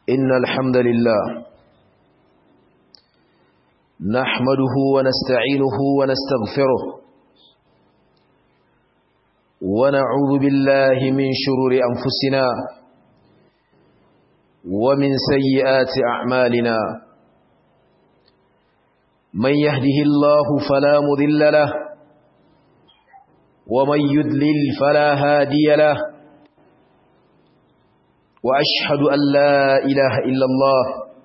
إن الحمد لله نحمده ونستعينه ونستغفره ونعوذ بالله من شرور أنفسنا ومن سيئات أعمالنا من يهده الله فلا مضل له ومن يضلل فلا هادي له وأشهد أن لا إله إلا الله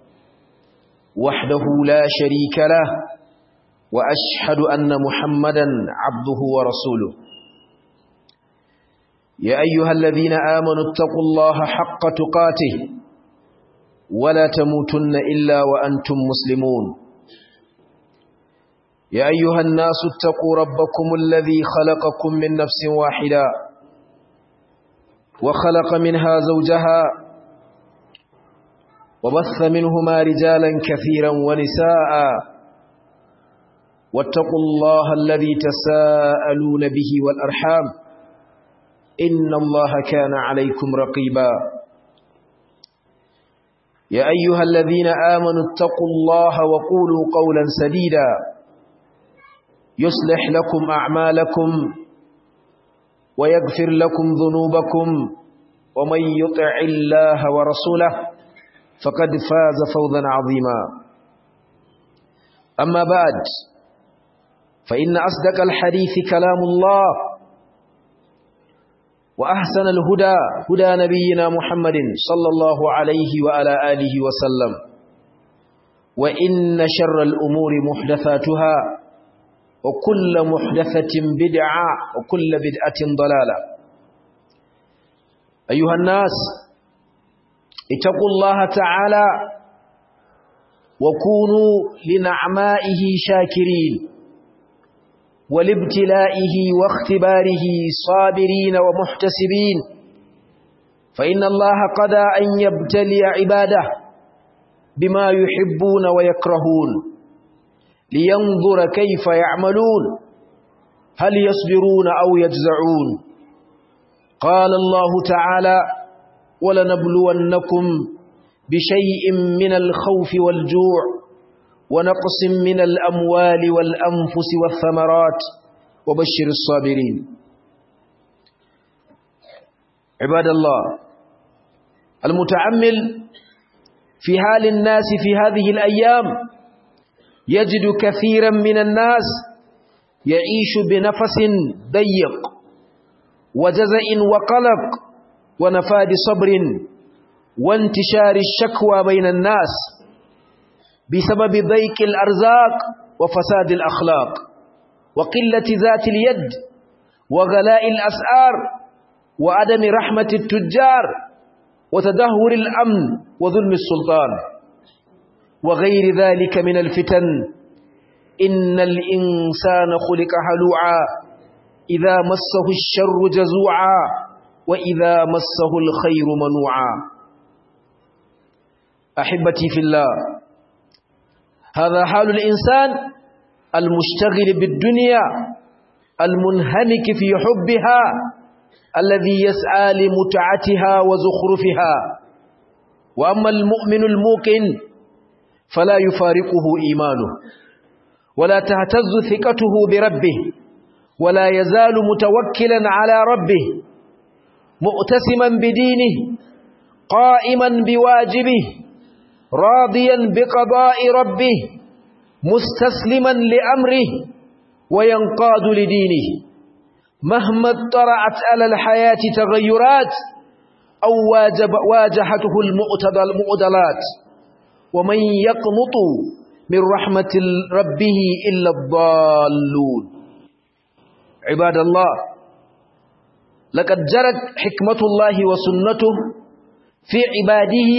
وحده لا شريك له وأشهد أن محمدا عبده ورسوله يا أيها الذين آمنوا اتقوا الله حق تقاته ولا تموتن إلا وأنتم مسلمون يا أيها الناس اتقوا ربكم الذي خلقكم من نفس واحدة وخلق منها زوجها وبث منهما رجالا كثيرا ونساء واتقوا الله الذي تساءلون به والأرحام إن الله كان عليكم رقيبا يا أيها الذين آمنوا اتقوا الله وقولوا قولا سديدا يصلح لكم أعمالكم ويغفر لكم ذنوبكم ومن يطع الله ورسوله فقد فاز فوزا عظيما أما بعد فإن أصدق الحديث كلام الله وأحسن الهدى هدى نبينا محمد صلى الله عليه وعلى آله وسلم وإن شر الأمور محدثاتها وكل محدثة بدعة وكل بدعة ضلالة أيها الناس اتقوا الله تعالى وكونوا لنعمائه شاكرين ولابتلائه واختباره صابرين ومحتسبين فإن الله قضى أن يبتلي عباده بما يحبون ويكرهون لينظر كيف يعملون هل يصبرون أو يجزعون قال الله تعالى ولنبلونكم بشيء من الخوف والجوع ونقص من الأموال والأنفس والثمرات وبشر الصابرين عباد الله المتأمل في حال الناس في هذه الأيام يجد كثيرا من الناس يعيش بنفس ضيق وجزع وقلق ونفاد صبر وانتشار الشكوى بين الناس بسبب ضيق الأرزاق وفساد الأخلاق وقلة ذات اليد وغلاء الأسعار وعدم رحمة التجار وتدهور الأمن وظلم السلطان وغير ذلك من الفتن إن الإنسان خلق هلوعا إذا مسه الشر جزوعا وإذا مسه الخير منوعا أحبتي في الله هذا حال الإنسان المشتغل بالدنيا المنهمك في حبها الذي يسعى لمتعتها وزخرفها وأما المؤمن الموقن فلا يفارقه إيمانه ولا تهتز ثقته بربه ولا يزال متوكلا على ربه مؤتسما بدينه قائما بواجبه راضيا بقضاء ربه مستسلما لأمره وينقاد لدينه مهما اطرأت على الحياة تغيرات أو واجهته المعضلات ومن يقنط من رحمة ربه إلا الضالون عباد الله لقد جرت حكمة الله وسنته في عباده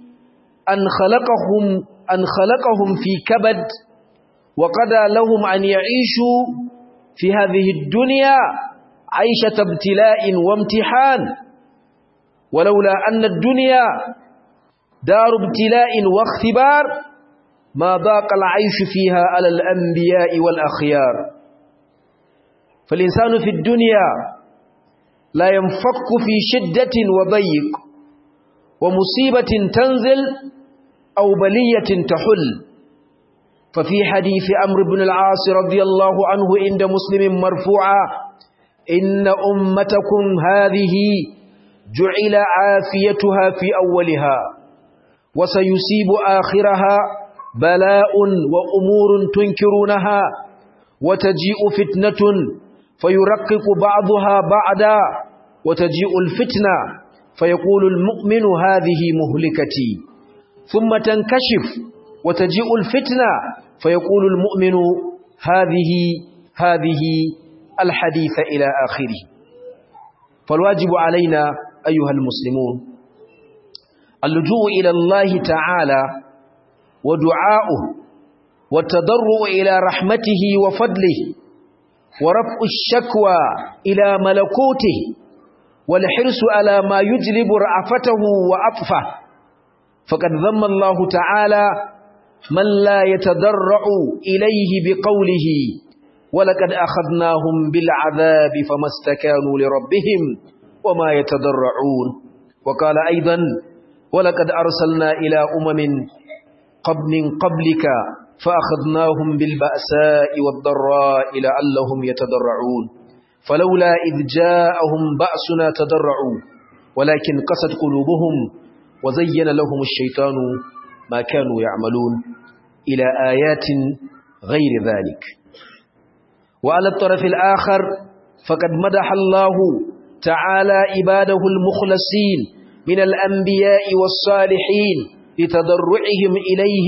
أن خلقهم في كبد وقضى لهم أن يعيشوا في هذه الدنيا عيشة ابتلاء وامتحان ولولا أن الدنيا دار ابتلاء واختبار ما ضاق العيش فيها على الأنبياء والأخيار فالإنسان في الدنيا لا ينفك في شدة وضيق ومصيبة تنزل أو بلية تحل. ففي حديث عمرو بن العاص رضي الله عنه عند مسلم مرفوعا: إن أمتكم هذه جعل عافيتها في أولها وسيصيب آخرها بلاء وأمور تنكرونها، وتجيء فتنة فيرقق بعضها بعضا، وتجيء الفتنة فيقول المؤمن هذه مهلكتي، ثم تنكشف وتجيء الفتنة فيقول المؤمن هذه الحديث إلى آخره. فالواجب علينا أيها المسلمون اللجوء إلى الله تعالى ودعاؤه والتضرع إلى رحمته وفضله ورفع الشكوى إلى ملكوته والحرص على ما يجلب رأفته وعطفه. فقد ذم الله تعالى من لا يتضرع إليه بقوله: ولقد أخذناهم بالعذاب فما استكانوا لربهم وما يتضرعون. وقال أيضا: ولقد أرسلنا إلى من قبلك فأخذناهم بالبأساء والضراء لعلهم يتضرعون، فلولا إذ جاءهم بأسنا تضرعوا ولكن قست قلوبهم وزين لهم الشيطان ما كانوا يعملون، إلى آيات غير ذلك. وعلى الطرف الآخر فقد مدح الله تعالى عباده المخلصين من الأنبياء والصالحين لتضرعهم إليه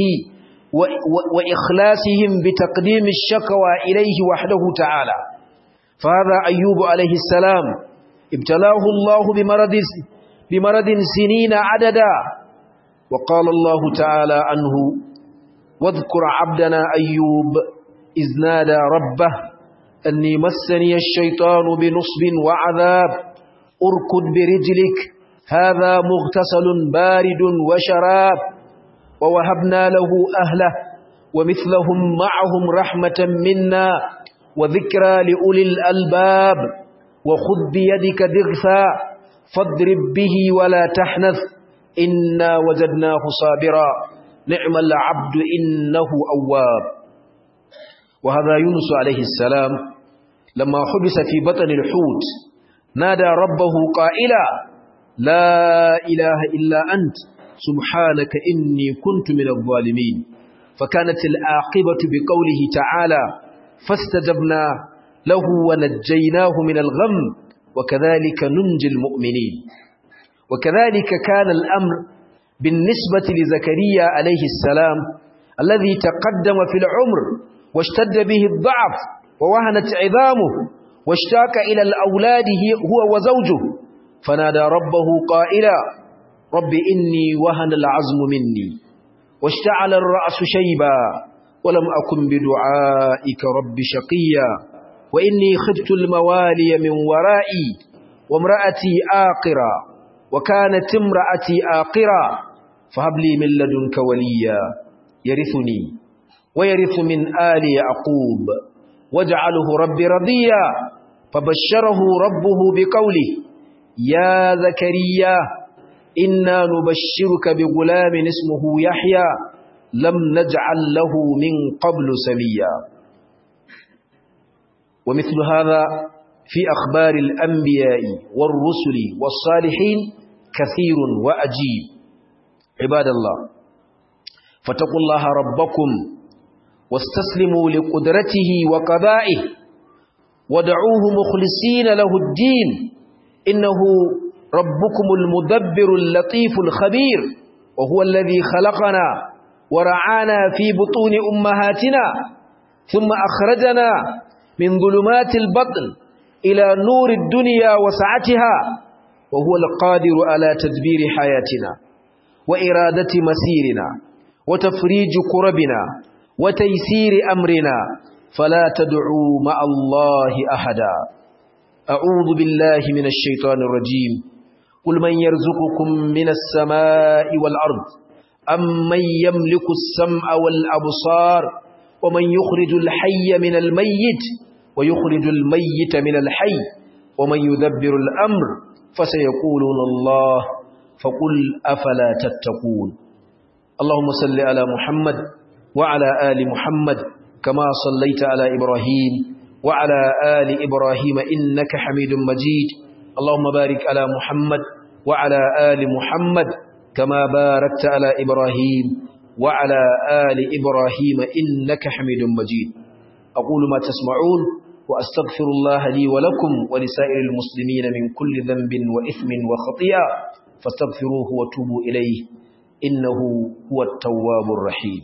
وإخلاصهم بتقديم الشكوى إليه وحده تعالى. فهذا أيوب عليه السلام ابتلاه الله بمرض سنين عددا، وقال الله تعالى عنه: واذكر عبدنا أيوب إذ نادى ربه أني مسني الشيطان بنصب وعذاب أركض برجلك هذا مغتسل بارد وشراب، ووهبنا له أهله ومثلهم معهم رحمة منا وذكرى لأولي الألباب، وخذ بيدك ضغثا فاضرب به ولا تحنث إنا وجدناه صابرا نعم العبد إنه أواب. وهذا يونس عليه السلام لما حبس في بطن الحوت نادى ربه قائلا: لا إله إلا أنت سبحانك إني كنت من الظالمين. فكانت العاقبة بقوله تعالى: فاستجبنا له ونجيناه من الغم وكذلك ننجي المؤمنين. وكذلك كان الأمر بالنسبة لزكريا عليه السلام الذي تقدم في العمر واشتد به الضعف ووهنت عظامه واشتاق إلى الأولاد هو وزوجه، فنادى ربه قائلا: رب إني وهن العظم مني واشتعل الرأس شيبا ولم أكن بدعائك رب شقيا وإني خفت الموالي من ورائي وامرأتي آقرا وكانت امرأتي آقرا فهب لي من لدنك وليا يرثني ويرث من آل يعقوب واجعله رب رضيا. فبشره ربه بقوله: يا زكريا إنا نبشرك بغلام اسمه يحيى لم نجعل له من قبل سميا. ومثل هذا في أخبار الأنبياء والرسل والصالحين كثير وأجيب. عباد الله، فاتقوا الله ربكم واستسلموا لقدرته وقضائه ودعوه مخلصين له الدين، إنه ربكم المدبر اللطيف الخبير، وهو الذي خلقنا ورعانا في بطون أمهاتنا ثم أخرجنا من ظلمات البطن إلى نور الدنيا وسعتها، وهو القادر على تدبير حياتنا وإرادة مسيرنا وتفريج كربنا وتيسير أمرنا، فلا تدعوا مع الله أحدا. أعوذ بالله من الشيطان الرجيم. قل من يرزقكم من السماء والأرض أم من يملك السمع والأبصار ومن يخرج الحي من الميت ويخرج الميت من الحي ومن يدبر الأمر فسيقولون الله فقل أفلا تتقون. اللهم صل على محمد وعلى آل محمد كما صليت على إبراهيم وعلى آل إبراهيم إنك حميد مجيد. اللهم بارك على محمد وعلى آل محمد كما باركت على إبراهيم وعلى آل إبراهيم إنك حميد مجيد. أقول ما تسمعون وأستغفر الله لي ولكم ولسائر المسلمين من كل ذنب وإثم وخطيئة فاستغفروه وتوبوا إليه إنه هو التواب الرحيم.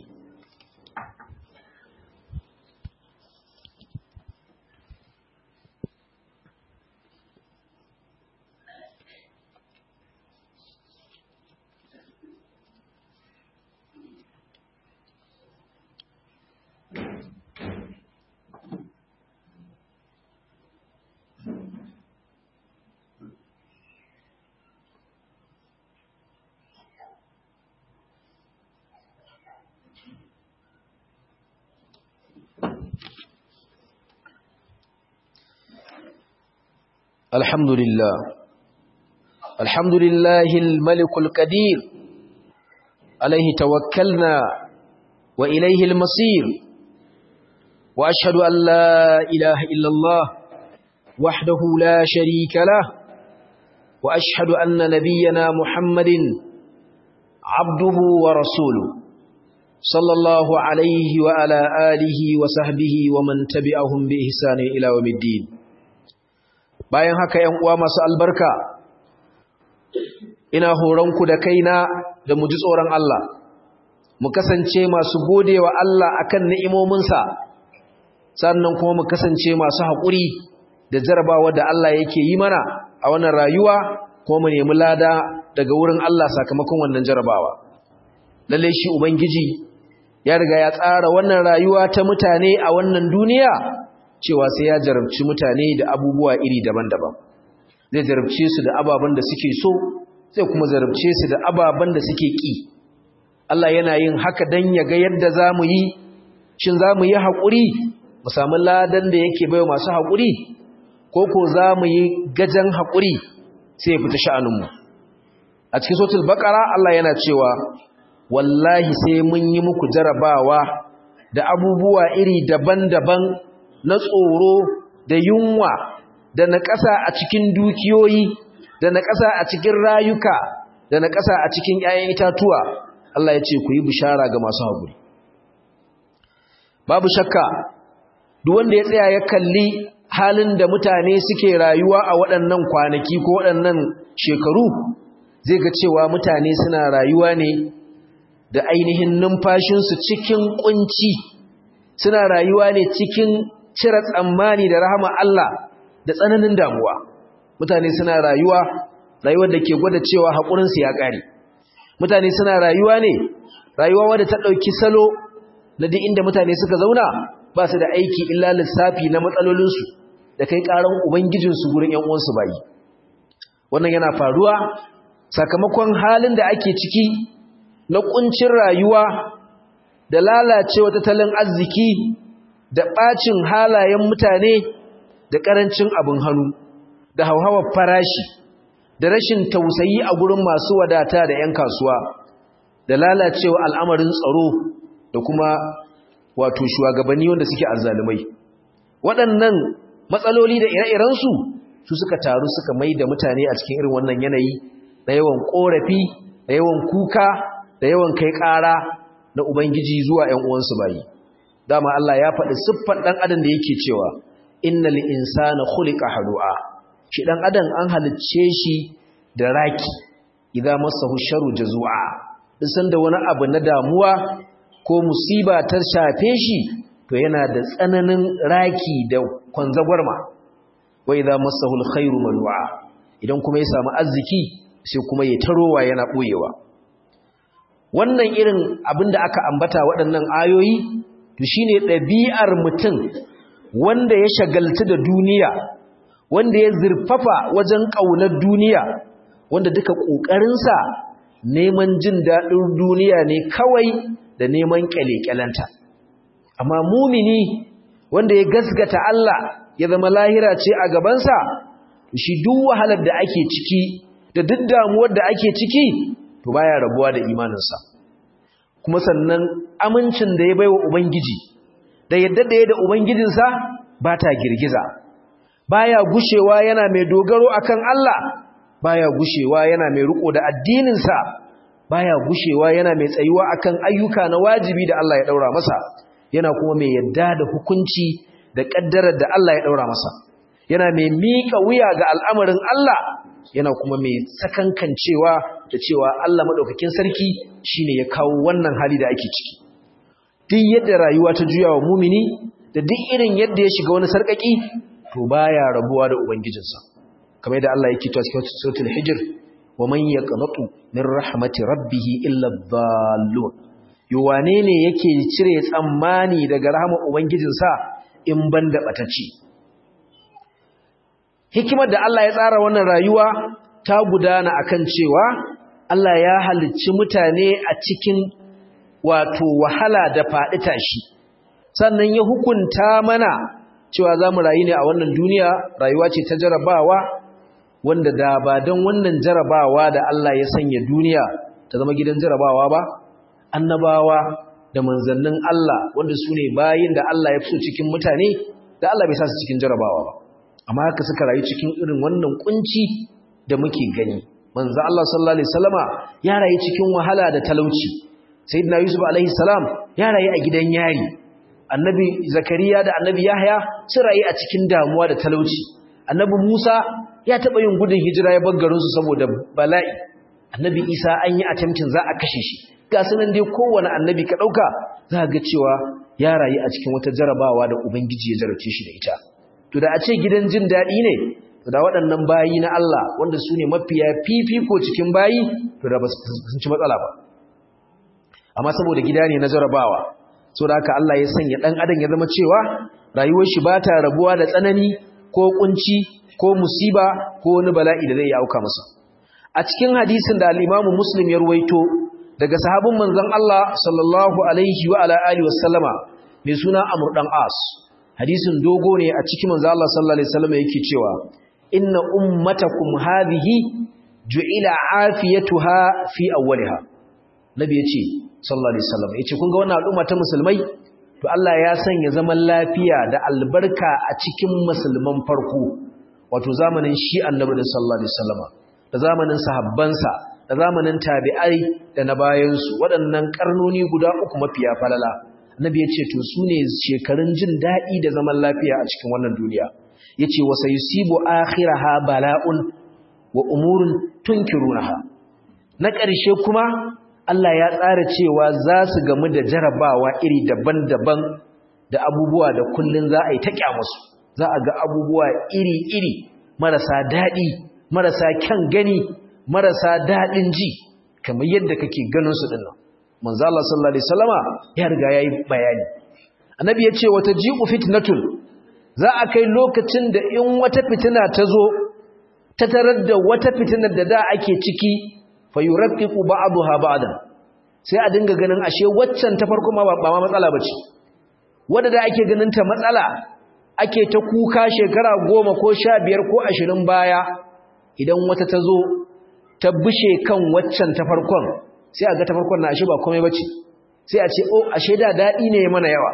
الحمد لله الملك القدير عليه توكلنا وإليه المصير. وأشهد أن لا إله إلا الله وحده لا شريك له وأشهد أن نبينا محمد عبده ورسوله صلى الله عليه وعلى آله وصحبه ومن تبعهم بإحسان إلى يوم الدين. bayan haka ‘yan uwa masu albarka, ina horonku da kaina da mu ji tsoron Allah, mu kasance masu godewa Allah akan ni'imominsa, sannan kuma mu kasance masu haƙuri da jarabawa da Allah yake yi mana a wannan rayuwa, kuma mu nemi lada daga wurin Allah sakamakon wannan jarabawa. Lalle shi Ubangiji ya riga ya tsara wannan rayuwa ta mutane a wannan duniya, cewa sai ya jarabci mutane da abubuwa iri daban-daban. Zai jarabce su da ababen da suke so, zai kuma jarabce su da ababen da suke ƙi. Allah yana yin haka don ya ga yadda za mu yi, shin za mu yi haƙuri, mu samu ladan da yake bai masu haƙuri, ko za mu yi gajen haƙuri sai ya fita sha'aninmu. A cikin suratul Baqara Allah yana cewa, wallahi sai mun yi muku jarabawa da abubuwa iri daban-daban na tsoro da yunwa da na ƙasa a cikin dukiyoyi da na ƙasa a cikin rayuka da na ƙasa a cikin ‘ya'yan itatuwa. Allah ya ce ku yi bishara ga masu haƙuri. Babu shakka duk wanda ya tsaya ya kalli halin da mutane suke rayuwa a waɗannan kwanaki ko waɗannan shekaru zai ga cewa mutane suna rayuwa ne da ainihin numfashinsu cikin ƙunci, suna rayuwa ne cikin cire tsammani da rahama Allah da tsananin damuwa. Mutane suna rayuwar da ke gwada cewa haƙurinsu ya ƙare. Mutane suna rayuwa ne rayuwa wadda ta ɗauki salo na duk inda mutane suka zauna ba su da aiki illa lissafi na matsalolinsu da kai ƙaran ubangijinsu gurin ‘yan uwansu bayi. Wannan yana faruwa sakamakon halin da ake ciki na ƙuncin rayuwa da lalacewa tattalin arziki da ɓacin halayen mutane da ƙarancin abin hannu da hauhawar farashi da rashin tausayi a gurin masu wadata da 'yan kasuwa da lalacewa al'amarin tsaro da kuma wato shugabanni wanda suke azzalumai. Waɗannan matsaloli da ire-irensu su suka taru suka mai da mutane a cikin irin wannan yanayi na yawan ƙorafi da yawan kuka da yawan kai ƙara na Ubangiji zuwa 'yan uwansu bayi. Dama Allah ya faɗi siffar ɗan adam da yake cewa innal insana khuliqa halu'a. Shi ɗan adam an halicce shi da raki, idza massahu sharru jazua. Duk da wani abu na damuwa ko musiba ta shafe shi to yana da tsananin raki da kwanzagwarma. Wa idza massahu alkhairu manua. Idan kuma ya samu arziki sai kuma ya tarowa yana boyewa. Wannan irin abinda aka ambata waɗannan ayoyi to shine ɗabi'ar mutum wanda ya shagaltu da duniya, wanda ya zurfafa wajen ƙaunar duniya, wanda duka ƙoƙarinsa neman jin daɗin duniya ne kawai da neman ƙyale-ƙyalenta. Amma mumini wanda ya gasgata Allah ya zama lahira ce a gabansa, shi duk wahalar da ake ciki da duk damuwar da ake ciki to baya rabuwa da imaninsa kuma sannan amincin da ya baiwa ubangiji da yadda da ya da ubangijinsa ba ta girgiza baya gushewa yana mai dogaro akan Allah baya gushewa yana mai riko da addininsa baya gushewa yana mai tsayuwa akan ayyuka na wajibi da Allah ya daura masa yana kuma mai yadda da hukunci da kaddarar da Allah ya daura masa yana mai miƙa wuya ga al'amarin Allah yana kuma mai sakankancewa da cewa Allah madaukakin sarki shine ya kawo wannan hali da ake ciki duk yadda rayuwa ta juya wa mumini da duk irin yadda ya shiga wani sarkaki to baya rabuwa da ubangijinsa kamar yadda Allah yake cewa cikin suratul hijr wa man yaqnatu min rahmati rabbih illa dhallun yuwane ne yake cire tsammani daga rahmar ubangijinsa in banda batacci hikimar da Allah ya tsara wannan rayuwa ta gudana akan cewa Allah ya halicci mutane a cikin wato wahala da faɗi tashi sannan ya hukunta mana cewa za mu rayu ne a wannan duniya rayuwa ce ta jarabawa wanda da ba don wannan jarabawa da Allah ya sanya duniya ta zama gidan jarabawa ba annabawa da manzannin Allah wanda su ne bayin da Allah ya fi so cikin mutane da Allah bai sa su cikin jarabawa ba amma haka suka rayu cikin irin wannan kunci da muke gani manzo Allah sallallahu alaihi wasallama ya rayu cikin wahala da talauci sayyidina Yusuf alaihi salam ya rayu a gidan yari annabi Zakariya da annabi Yahya sun rayu a cikin damuwa da talauci annabi Musa ya taba yin gudun hijira ya bar garin su saboda bala'i annabi Isa an yi attempting za a kashe shi ga sanan dai kowanne annabi ka dauka za ga cewa ya rayu a cikin wata jarabawa da ubangiji ya jarace shi da ita to da a ce gidan jin dadi ne to da waɗannan bayi na Allah wanda su ne mafiya fifiko cikin bayi to da ba sun ci matsala ba amma saboda gida ne na jarabawa saboda haka Allah ya sanya dan adam ya zama cewa rayuwar shi ba ta rabuwa da tsanani ko kunci ko musiba ko wani bala'i da zai auka masa a cikin hadisin da al-Imam Muslim ya ruwaito daga sahabin manzon Allah sallallahu alaihi wa ala alihi wasallama mai suna Amr dan As hadisin dogo ne a cikin manzon Allah sallallahu alaihi wasallama yake cewa inna ummatakum hadhihi ju'ila afiyatuha fi awwaliha nabi yace sallallahu alaihi wasallam yace kun ga wannan al'umma ta musulmai to Allah ya sanya zaman lafiya da albarka a cikin musulman farko wato zamanin shi annabi sallallahu alaihi wasallam da zamanin sahabbansa da zamanin tabi'ai da na bayan su waɗannan karnoni guda uku mafiya falala annabi yace to sune shekarun jin dadi da zaman lafiya a cikin wannan duniya yace wa sayusibu akhiraha bala'un wa umurun tunkirunaha na ƙarshe kuma Allah ya tsara cewa za su gamu da jarabawa iri daban-daban da abubuwa da kullun za a yi ta kyamusu za a ga abubuwa iri-iri marasa daɗi marasa kyan gani marasa daɗin ji kamar yadda kake ganin su dinnan manzo Allah sallallahu alaihi wasallama ya riga yayi bayani annabi ya ce wata ji'u fitnatun za a kai lokacin da in wata fitina ta zo ta tarar da wata fitinar da ake ciki fayuraqqiqu ba'daha ba'dan sai a dinga ganin ashe waccan ta farko ma ba ma matsala bace wanda da ake ganin ta matsala ake ta kuka shekara 10 ko 15 ko 20 baya idan wata ta zo ta bushe kan waccan ta farkon sai a ga ta farkon na ashe ba komai bace sai a ce oh ashe da dadi ne mana yawa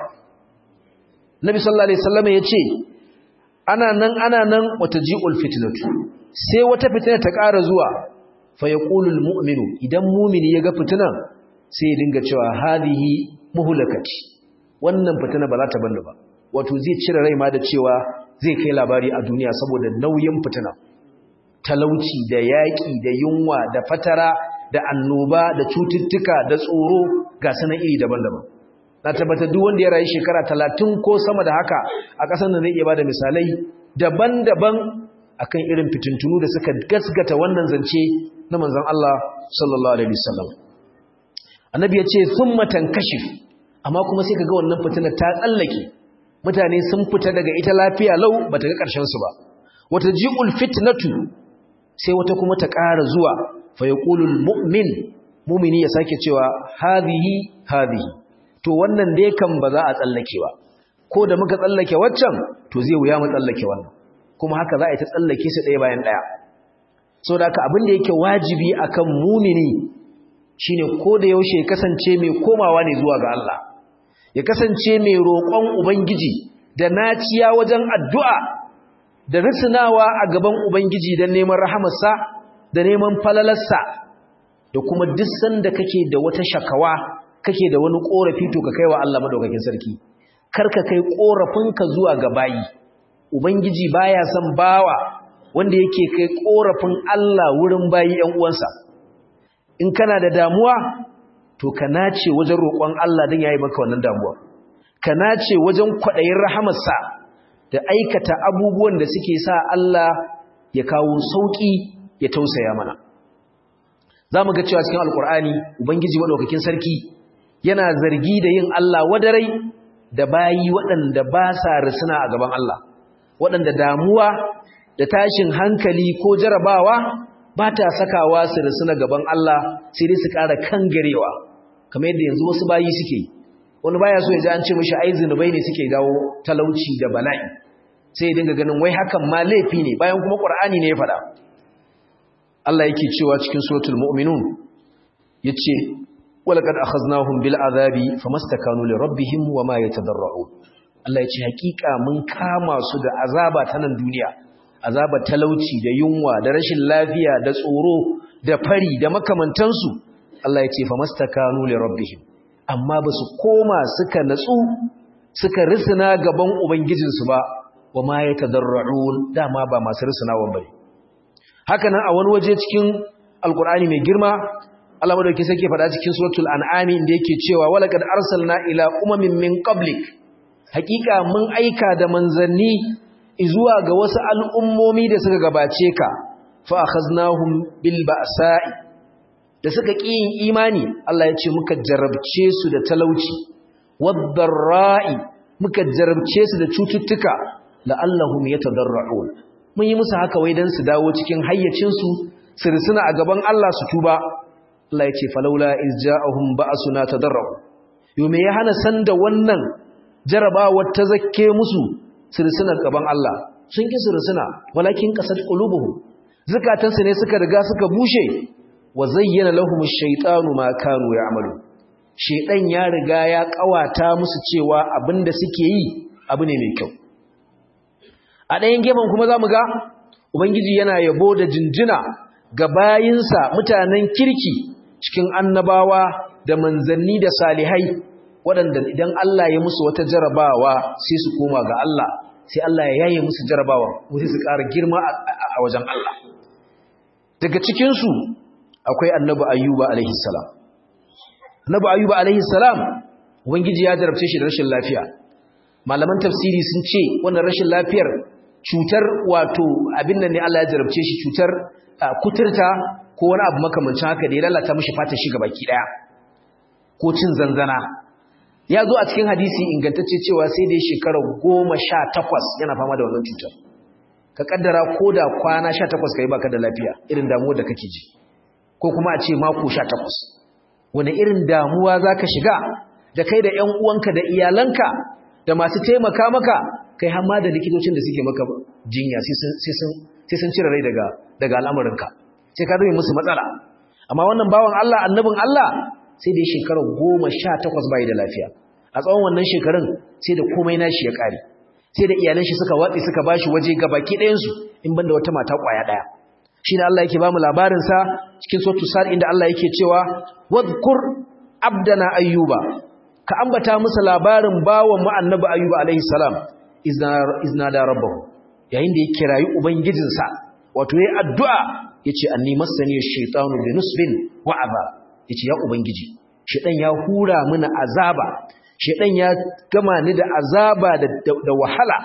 Nabi sallallahu alaihi wasallam yace ana nan wata ji'ul fitnatu sai wata fitina ta ƙara zuwa fa yaqulul mu'minu idan mu'mini yaga fitinan sai ya dinga cewa hadhihi muhlakati wannan fitina ba za ta banda ba wato zai cire rai ma da cewa zai kai labari a duniya saboda nauyin fitina talauci da yaki da yunwa da fatara da annoba da cututtuka da tsoro ga sanan iri daban-daban na tabbatar duk wanda ya rayu shekara 30 ko sama da haka a ƙasar nan zai iya bada misalai daban-daban akan irin fitintunu da suka gasgata wannan zance na manzon Allah sallallahu alaihi wasallam annabi ya ce thumma tankashif amma kuma sai kaga wannan fitinar ta tsallake mutane sun fita daga ita lafiya lau bata ga ƙarshen su ba wata ji'ul fitnatu sai wata kuma ta ƙara zuwa fa yaqulul mu'mini ya sake cewa hadhihi to wannan dai kan ba za a tsallake ba ko da muka tsallake waccan to zai wuya mu tsallake wannan kuma haka za a yi ta tsallake su ɗaya bayan ɗaya saboda haka abin da yake wajibi akan mumini shine ko da yaushe ya kasance mai komawa ne zuwa ga Allah, ya kasance mai roƙon ubangiji da naciya wajen addu'a da risinawa a gaban ubangiji don neman rahamarsa da neman falalarsa, da kuma duk sanda kake da wata shakawa kake da wani korafi to ka kaiwa Allah madaukakin sarki, karka kai korafinka zuwa ga bayi. Ubangiji baya son bawa wanda yake kai korafin Allah wurin bayi ƴan uwansa. In kana da damuwa to ka nace wajen roƙon Allah don yayi maka wannan damuwa, ka nace wajen kwaɗayin rahamarsa da aikata abubuwan da suke sa Allah ya kawo sauƙi ya tausaya mana. Za mu ga cewa cikin Alƙur'ani Ubangiji maɗaukakin sarki yana zargi da yin Allah wadarai da bayi waɗanda ba sa risina a gaban Allah, waɗanda damuwa da tashin hankali ko jarabawa ba ta sakawa su risina gaban Allah, sai dai su ƙara kangarewa kamar yadda yanzu wasu bayi suke. Wani baya so ya ji an ce mishi ai zinubai ne suke dawo talauci da bala'i, sai ya dinga ganin wai hakan ma laifi ne bayan kuma Qur'ani ne ya faɗa. Allah yake cewa cikin suratul mu'minun yace walaqad akhaznahum bil azabi famastakanu li rabbihim wama yatadarra'un. Allah yace hakika mun kama su da azaba ta nan duniya, azabar talauci da yunwa da rashin lafiya da tsoro da fari da makamantansu. Allah yace famastakanu li rabbihim, amma basu koma suka natsu suka risina gaban ubangijinsu ba, wama yatadarra'un, dama ba masu risinawan bane. Haka nan a wani waje cikin Alkur'ani mai girma Allah madauki sai ke faɗa cikin suratul an'am inda yake cewa walaqad arsalna ila umamin min qablik, hakika mun aika da manzanni zuwa ga wasu al'ummomi da suka gabace ka, fa akhaznahum bil ba'sa'i, da suka ƙi yin imani Allah ya ce muka jarabce su da talauci, wad-dharra'i muka jarabce su da cututtuka, la'allahum yatadarra'un. Mun yi musu haka wai dan su dawo cikin hayyacinsu su risuna a gaban Allah su tuba. Allah ya ce falaula iz ja'ahum ba'suna tadarru. Yo me ya hana sanda wannan jarabawar ta zakke musu su risuna gaban Allah? Sun ki su risuna, walakin qasat qulubuhum. Zakatansu ne suka riga suka bushe. Wa zayyana lahum ash-shaytanu ma kanu ya'malu. Shedan ya riga ya kawata musu cewa abinda suke yi abu ne mai kyau. A ɗayan gefen kuma za mu ga Ubangiji yana yabo da jinjina ga bayinsa mutanen kirki cikin annabawa da manzanni da salihai, waɗanda idan Allah ya musu wata jarabawa sai su koma ga Allah, sai Allah ya yaye musu jarabawa, sai su ƙara girma a wajen Allah. Daga cikinsu akwai annabi Ayyuba alaihi salam. Annabi Ayyuba alaihi salam Ubangiji ya jarabce shi da rashin lafiya. Malaman tafsiri sun ce wannan rashin lafiyar cutar wato abin nan ne Allah ya jarabce shi, cutar kuturta ko wani abu makamancin haka da ya lalata mishi fatar shi gabaki daya, ko cin zanzana. Ya zo a cikin hadisi ingantacce cewa sai dai shekara 18 yana fama da wannan cutar. Ka kaddara koda kwana 18 kai baka da lafiya, irin damuwar da kake ji, ko kuma a ce mako 18. Wani irin damuwa zaka shiga da kai da ƴan uwanka da iyalanka da masu taimaka maka, kai har ma da likitocin da suke maka jinya sai sun cire rai daga al'amuranka, sai ka zama musu matsala. Amma wannan bawan Allah, annabin Allah, sai da shekara 18 bai da lafiya. A tsawon wannan shekarun sai da komai nashi ya kare, sai da iyalan shi suka watsi suka bashi waje gabaki ɗayan su in banda wata mata kwaya ɗaya. Shine Allah yake ba mu labarin sa cikin suratul Sad inda Allah yake cewa wadhkur abdana ayyuba, ka ambata musu labarin bawan mu annabi ayyuba alaihi salam izna da rabbahu, yayin da ya kirayi ubangijinsa, wato yayi addu'a yace anni massani ash-shaytanu bi nusbin wa azab, yace ya ubangiji shedan ya hura mini azaba, shedan ya gama ni da azaba da wahala.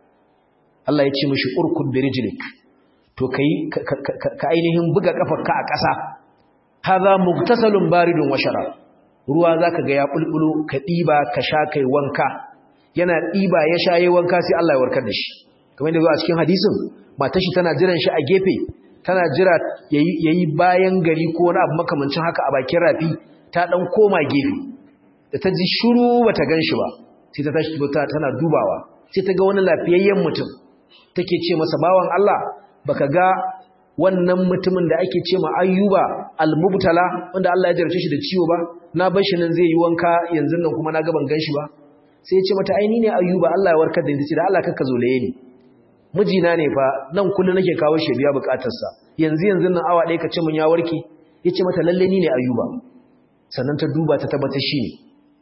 Allah ya ce mishi urkud bi rijlik, to kai ka ainihin buga kafarka a ƙasa, hadha mugtasalun baridun wa sharab, ruwa zaka ga ya bulbulo, ka diba ka sha kai wanka. Yana diba ya sha yayin wanka sai Allah ya warkar da shi. Kamar yadda zo a cikin hadisin, matar shi tana jiran shi a gefe, tana jira yayi bayan gari ko wani abu makamancin haka a bakin rafi, ta dan koma gefe. Da ta ji shiru bata ganshi ba, sai ta tashi tana dubawa, sai ta ga wani lafiyayyen mutum. Take ce masa, bawan Allah, baka ga wannan mutumin da ake ce ma Ayyuba al-Mubtala wanda Allah ya jarce shi da ciwo ba na bar shi nan zai yi wanka yanzu nan kuma na ga ban ganshi ba sai ya ce mata ai ni ne Ayyuba Allah ya warkar da ni, ce da Allah kakka zolaye ni, mijina ne fa nan kullun nake kawo shi biya bukatarsa, yanzu nan awa ɗaya ka ce mun ya warke. Yace mata lalle ni ne Ayyuba. Sannan ta duba ta tabbata shi ne.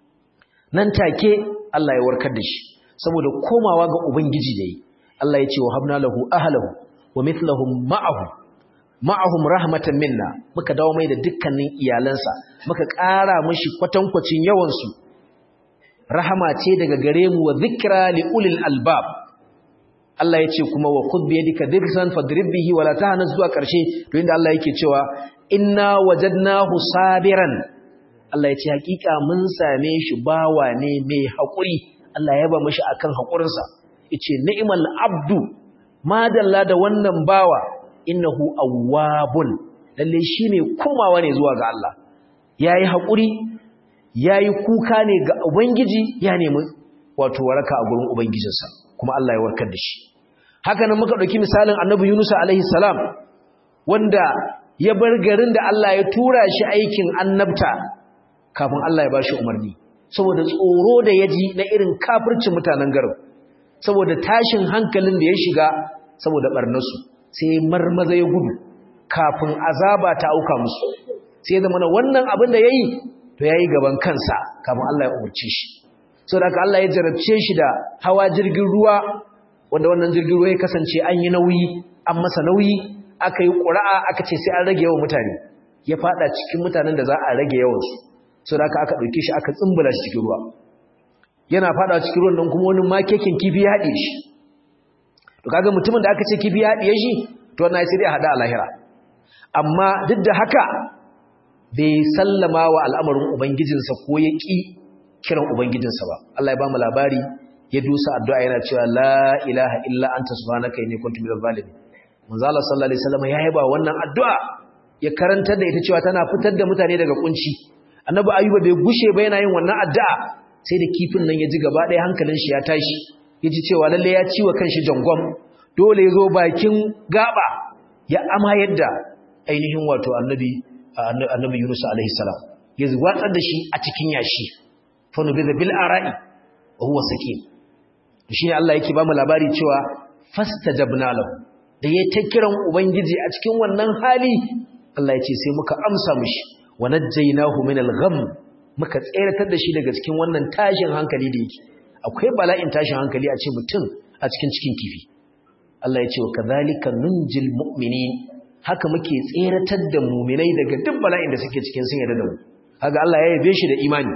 Nan take Allah ya warkar da shi saboda komawa ga ubangiji da yi. Allah ya ce wa habna lahu ahlahu wa mithlahum ma'ahum rahmatan minna, muka dawo mai da dukkanin iyalansa, muka ƙara mishi kwatankwacin yawan su, rahama ce daga gare mu wa zikra li ulil albab. Allah ya ce kuma wa khudh bi yadika dirsan fadrib bihi wa la tahnas zuwa ƙarshe, to inda Allah yake cewa inna wajadnahu sabiran, Allah ya ce hakika mun same shi bawa ne mai haƙuri, Allah ya ba mishi akan haƙurinsa, yace ni'mal abdu, madalla da wannan bawa, innahu awwabun, lalle shi ne komawa ne zuwa ga Allah, yayi haƙuri, yayi kuka ne ga ubangiji, ya nemi wato waraka a gurin ubangijinsa, kuma Allah ya warkar da shi. Haka nan muka dauki misalin Annabi Yunus alaihi salam, wanda ya bar garin da Allah ya tura shi aikin annabta kafin Allah ya bashi umarni, saboda tsoro da yaji na irin kafircin mutanen garin, saboda tashin hankalin da ya shiga, saboda barnarsu, sai marmaza ya gudu kafin azaba ta auka musu. Sai da mana wannan abin da yayi to yayi gaban kansa kafin Allah ya umurce shi. Saboda haka Allah ya jarabce shi da hawa jirgin ruwa, wanda wannan jirgin ruwa ya kasance an yi nauyi, an masa nauyi, aka yi ƙura'a aka ce sai an rage yawan mutane, ya fada cikin mutanen da za a rage yawansu. Saboda haka aka ɗauke shi aka tsumbula shi cikin ruwa, yana fada cikin ruwan nan kuma wani makekin kifi ya haɗe shi. To kaga mutumin da aka ce kifi ya haɗe shi, to wannan sai dai hada a lahira. Amma duk da haka bai sallama wa al'amarin ubangijinsa ko ya ƙi kiran ubangijinsa ba. Allah ya ba mu labari, ya dusa addu'a yana cewa la ilaha illa anta subhanaka inni kuntu minaz zalimin. Manzo Allah sallallahu alaihi wasallam ya yaba wannan addu'a, ya karantar da ita cewa tana fitar da mutane daga kunci. Annabi Ayyuba bai gushe ba yana yin wannan addu'a, sai da kifin nan ya ji gaba ɗaya hankalin shi ya tashi, ya ji cewa lalle ya ciwa kanshi jangwam, dole ya zo bakin gaba ya amayar da ainihin wato annabi Yunus alaihi salam, ya watsar da shi a cikin yashi, fa nubiza bil ara'i wa huwa sakin. Shi ne Allah yake ba mu labari cewa fastajabna lahu, da ya ta kiran ubangiji a cikin wannan hali, Allah ya ce sai muka amsa mishi, wa najjaynahu min al-gham, muka tseratar da shi daga cikin wannan tashin hankali da yake. Akwai bala'in tashin hankali a ce mutum a cikin kifi. Allah ya ce wa kadhalika nunjil mu'minin, haka muke tseratar da mu'minai daga duk bala'in da suke cikin sun yarda da mu. Kaga Allah ya yabe shi da imani.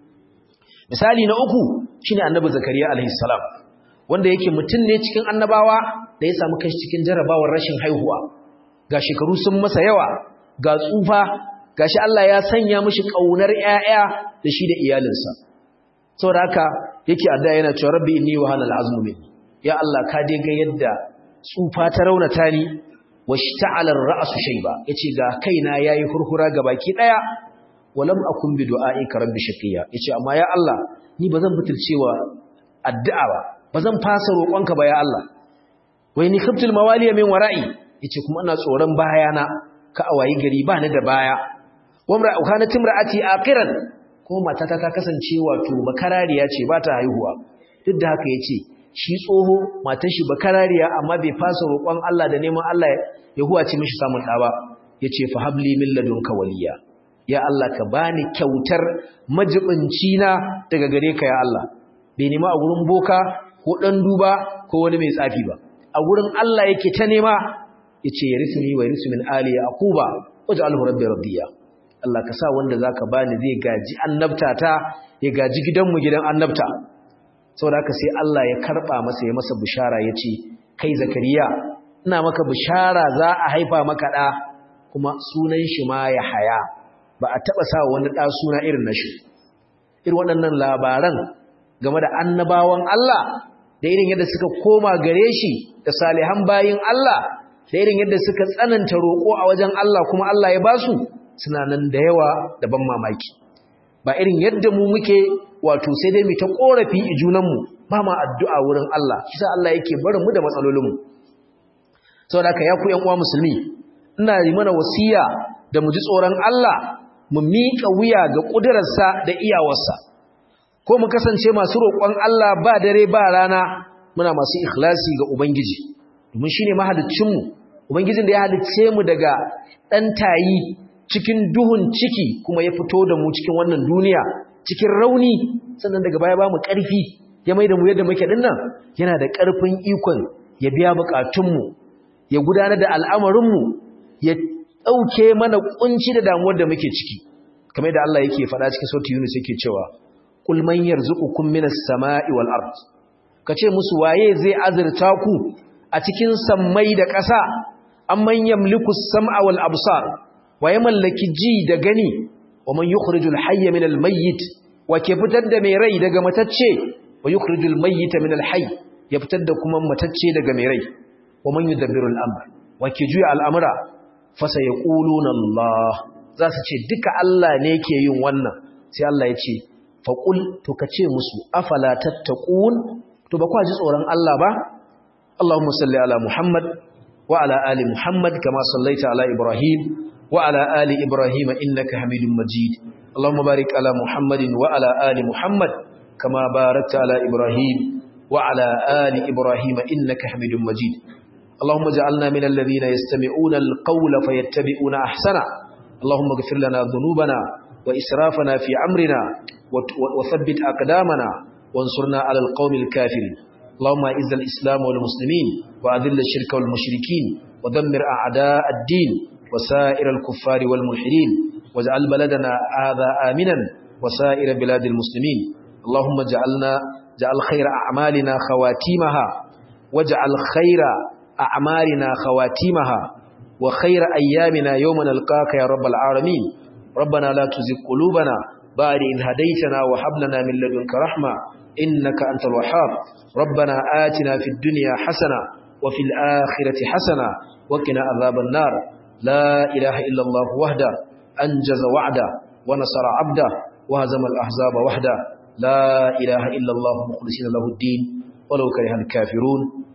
Misali na uku shine Annabi Zakariya alaihi salam, wanda yake mutum ne cikin annabawa da ya samu kanshi cikin jarabawar rashin haihuwa. Ga shekaru sun masa yawa, ga tsufa, gashi Allah ya sanya mishi kaunar ƴaƴa da shi da iyalinsa. Saboda haka yake addu'a yana cewa rabbi inni wa hanal azmu minni, ya Allah ka dai ga yadda tsufa ta raunata ni, washta'ala ar-ra'su shayba, yace ga kaina yayi hurhura gabaki daya, walam akun bi du'aika rabbi shaqiya, yace amma ya Allah ni bazan butulcewa addu'a ba, bazan fasa roƙonka ba ya Allah. Wai ni khiftul mawaliya min wara'i, yace kuma ina tsoron bayana ka awayi gari ba ni da baya. Wamra kanat imra'ati aqiran, ko matata ta kasance wato bakarariya ce ba ta haihuwa. Duk da haka yace shi tsoho matar shi bakarariya amma bai fasa roƙon Allah da neman Allah ya huwace mishi samun ɗa ba. Yace fa habli min ladunka waliya, ya Allah ka bani kyautar majibinci na daga gare ka ya Allah. Bai nema a gurin boka ko dan duba ko wani mai tsafi ba, a gurin Allah yake ta nema. Yace yarisuni wa yarisu min ali yaquba waj'alhu rabbi radiya. Allah ka sa wanda zaka bani zai gaji annabtata, ya gaji gidanmu gidan annabta. Saboda haka sai Allah ya karba masa, ya masa bishara, yace kai Zakariya ina maka bishara za a haifa maka da, kuma sunan shi ma Yahaya. Ba a taba sa wani da suna irin nashi. Irin waɗannan labaran game da annabawan Allah da irin yadda suka koma gare shi da salihan bayin Allah, da irin yadda suka tsananta roƙo a wajen Allah kuma Allah ya basu, suna nan da yawa da ban mamaki. Ba irin yadda mu muke wato sai dai mu ta korafi a junanmu, ba ma addu'a wurin Allah, shi sa Allah yake barin mu da matsalolin mu. Saboda haka ya ku ƴan uwa musulmi, ina yi mana wasiya da mu ji tsoron Allah mu miƙa wuya ga ƙudurarsa da iyawarsa ko mu kasance masu roƙon Allah ba dare ba rana muna masu ikhlasi ga ubangiji domin shine mahaliccinmu ubangijin da ya halicce mu daga ɗan tayi cikin duhun ciki kuma ya fito da mu cikin wannan duniya cikin rauni sannan daga baya ba mu ƙarfi ya maida mu yadda muke dinnan yana da ƙarfin ikon ya biya buƙatunmu ya gudanar da al'amarinmu ya ɗauke mana ƙunci da damuwar da muke ciki kamar da Allah yake faɗa cikin sautin Yunus yake cewa qul man yarzuqukum minas sama'i wal ard kace musu waye zai azurta ku a cikin sammai da ƙasa amman yamliku as-sam'a wal absar waye mallaki ji da gani wa man yukhrijul hayya minal mayyit wa ke fitar da mai rai daga matacce wa yukhrijul mayyita minal hayy ya fitar da kuma matacce daga mai rai wa man yudabbiru al-amr wa ke juya al'amura fa sayaquluna Allah za su ce duka Allah ne ke yin wannan sai Allah ya ce faqul to kace musu afala tattaqun to ba kwa ji tsoron Allah ba Allahumma salli ala Muhammad wa ala ali Muhammad kama sallaita ala Ibrahim wa ala ali Ibrahim innaka Hamidum Majid Allahumma barik ala Muhammadin wa ala ali Muhammad kama barakta ala Ibrahim wa ala ali Ibrahim innaka Hamidum Majid اللهم اجعلنا من الذين يستمعون القول فيتبعون أحسنه اللهم اغفر لنا ذنوبنا وإسرافنا في أمرنا وثبت أقدامنا وانصرنا على القوم الكافرين اللهم أعز الإسلام والمسلمين وأذل الشرك والمشركين ودمر أعداء الدين وسائر الكفار والملحدين واجعل بلدنا هذا آمنا وسائر بلاد المسلمين اللهم اجعل خير أعمالنا خواتيمها واجعل خير أعمالنا خواتيمها وخير أيامنا يوم نلقاك يا رب العالمين ربنا لا تزغ قلوبنا بعد إذ هديتنا وهب لنا من لدنك رحمة إنك أنت الوهاب ربنا آتنا في الدنيا حسنة وفي الآخرة حسنة وقنا عذاب النار لا إله إلا الله وحده أنجز وعده ونصر عبده وهزم الأحزاب وحده لا إله إلا الله مخلصين له الدين ولو كره الكافرون